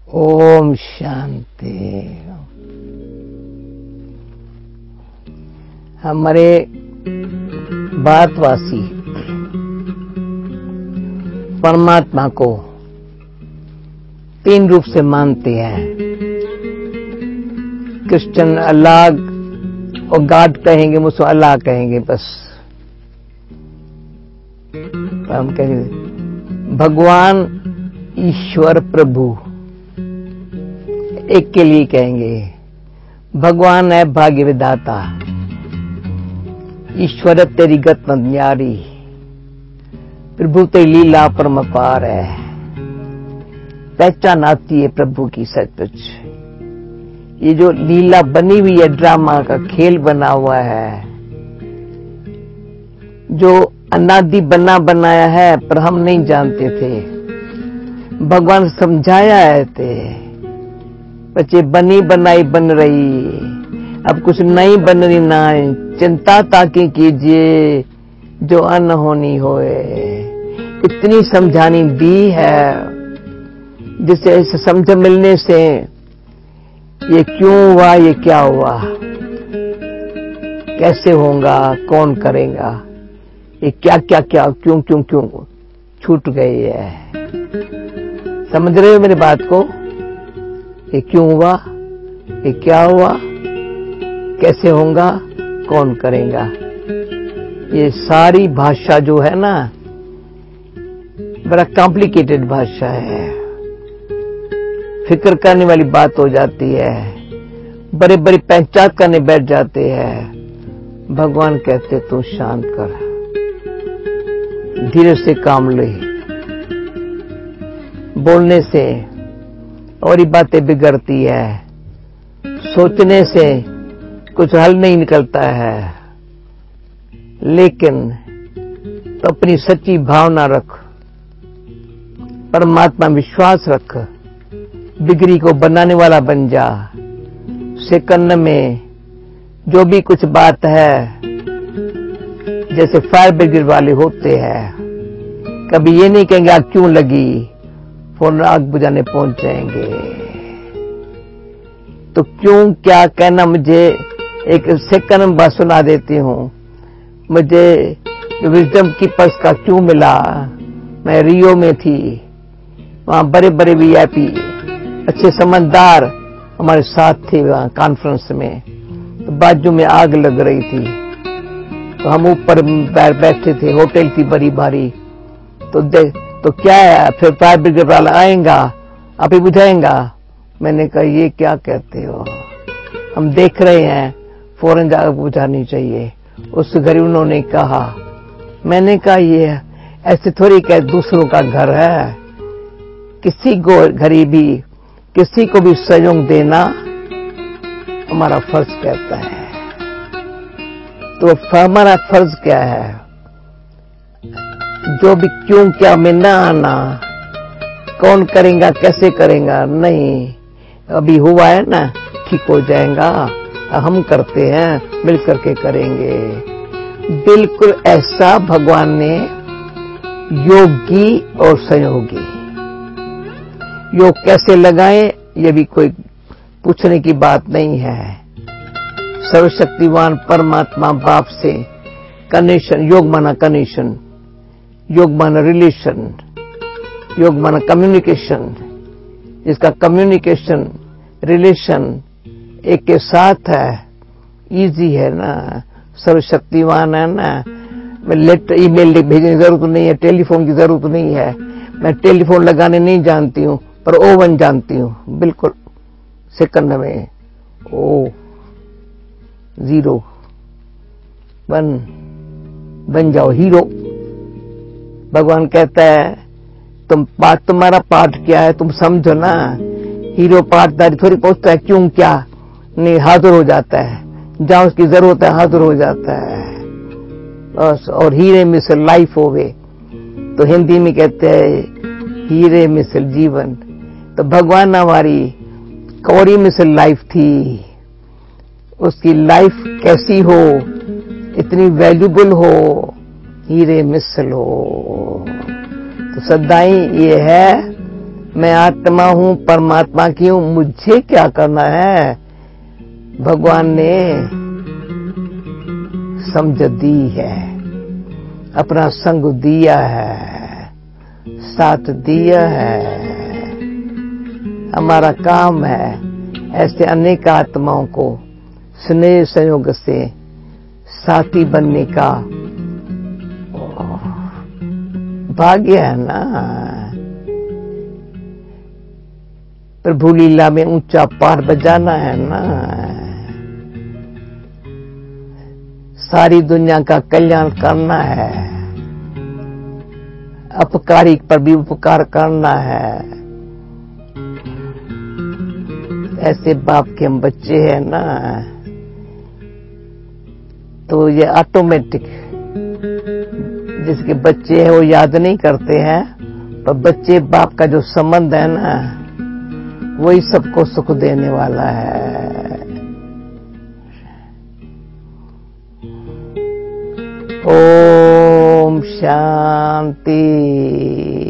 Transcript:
ओम शांति। हमारे भारतवासी परमात्मा को तीन रूप से मानते हैं। क्रिश्चियन अल्लाह और गॉड कहेंगे, मुझको अल्लाह कहेंगे बस। हम कहेंगे भगवान ईश्वर प्रभु एक के लिए कहेंगे। भगवान है भाग्य विधाता, ईश्वर तेरी गत न्यारी, प्रभु तेरी लीला परमपार है। पहचान आती है प्रभु की सचमुच। ये जो लीला बनी हुई है, ड्रामा का खेल बना हुआ है, जो अनादि बना बनाया है, पर हम नहीं जानते थे। भगवान समझाया है थे बच्चे, बनी बनाई बन रही, अब कुछ नहीं बन रही ना, चिंता ताकि कीजिए जो अनहोनी होए। इतनी समझानी दी है जिसे इस समझ मिलने से ये क्यों हुआ, ये क्या हुआ, कैसे होगा, कौन करेगा, ये क्या क्या क्या क्यों क्यों क्यों छूट गई है। समझ रहे हो मेरी बात को? ये क्यों हुआ, ये क्या हुआ, कैसे होगा, कौन करेगा। ये सारी भाषा जो है ना, बड़ा कॉम्प्लिकेटेड भाषा है, फिक्र करने वाली बात हो जाती है, बड़े बड़े पंचायत करने बैठ जाते हैं। भगवान कहते तू शांत कर, धीरे से काम ले। बोलने से और ही बातें बिगड़ती है, सोचने से कुछ हल नहीं निकलता है। लेकिन तो अपनी सच्ची भावना रख, परमात्मा विश्वास रख, बिगड़ी को बनाने वाला बन जा। सेकंड में जो भी कुछ बात है, जैसे फायर ब्रिगेड वाले होते हैं, कभी ये नहीं कहेंगे आग क्यों लगी, फौरन आग बुझाने पहुंच जाएंगे। तो क्यों क्या कहना, मुझे एक सेकंड में बात सुना देती हूँ। मुझे विजडम की पर्स का क्यों मिला, मैं रियो में थी, वहां बड़े बड़े वीआईपी अच्छे समझदार हमारे साथ थे वहां कॉन्फ्रेंस में। तो बाजू में आग लग रही थी, तो हम ऊपर बैठे थे, होटल थी बड़ी भारी। तो क्या है, फिर फायर ब्रिगेड वाला आएगा, आप ही बुझाएंगा। मैंने कहा ये क्या कहते हो, हम देख रहे हैं, फौरन जाकर बुझानी चाहिए। उस घर उन्होंने कहा, मैंने कहा ये ऐसे थोड़ी कह दूसरों का घर है, किसी को गरीबी किसी को भी सहयोग देना हमारा फर्ज कहता है। तो हमारा फर्ज क्या है, जो भी क्यों क्या में ना आना, कौन करेगा कैसे करेगा नहीं, अभी हुआ है ना, ठीक हो जाएगा, हम करते हैं, मिल करके करेंगे। बिल्कुल ऐसा भगवान ने योगी और सहयोगी, योग कैसे लगाएं ये भी कोई पूछने की बात नहीं है। सर्वशक्तिवान परमात्मा बाप से कनेक्शन, योग माना कनेक्शन, योग माना रिलेशन, योग माना कम्युनिकेशन। जिसका कम्युनिकेशन रिलेशन एक के साथ है, इजी है ना, सर्वशक्तिवान है ना। लेटर ईमेल भेजने की जरूरत नहीं है, टेलीफोन की जरूरत नहीं है। मैं टेलीफोन लगाने नहीं जानती हूँ, पर ओवन जानती हूँ, बिल्कुल सेकंड में ओ 0 1 बन जाओ हीरो। भगवान कहता है तुम्हारा पार्ट क्या है, तुम समझो ना। हीरो पार्टदारी थोड़ी पहुंचता है, क्यों क्या नहीं, हाजिर हो जाता है, जहां उसकी जरूरत है हाजिर हो जाता है बस। और हीरे मिसल लाइफ होवे, तो हिंदी में कहते हैं हीरे मिसल जीवन। तो भगवान हमारी कौड़ी मिसल लाइफ थी, उसकी लाइफ कैसी हो, इतनी वैल्यूबल हो, हीरे मिसल हो। तो सदाई ये है मैं आत्मा हूं, परमात्मा की हूं, मुझे क्या करना है। भगवान ने समझ दी है, अपना संग दिया है, साथ दिया है। हमारा काम है ऐसे अनेक आत्माओं को स्नेह संयोग से साथी बनने का भाग्य है ना। प्रभु लीला में ऊंचा पार बजाना है ना। सारी दुनिया का कल्याण करना है, अपकारी पर भी उपकार करना है। ऐसे बाप के हम बच्चे हैं ना, तो ये ऑटोमेटिक जिसके बच्चे हैं वो याद नहीं करते हैं, पर बच्चे बाप का जो संबंध है ना, वही सबको सुख देने वाला है। ओम शांति।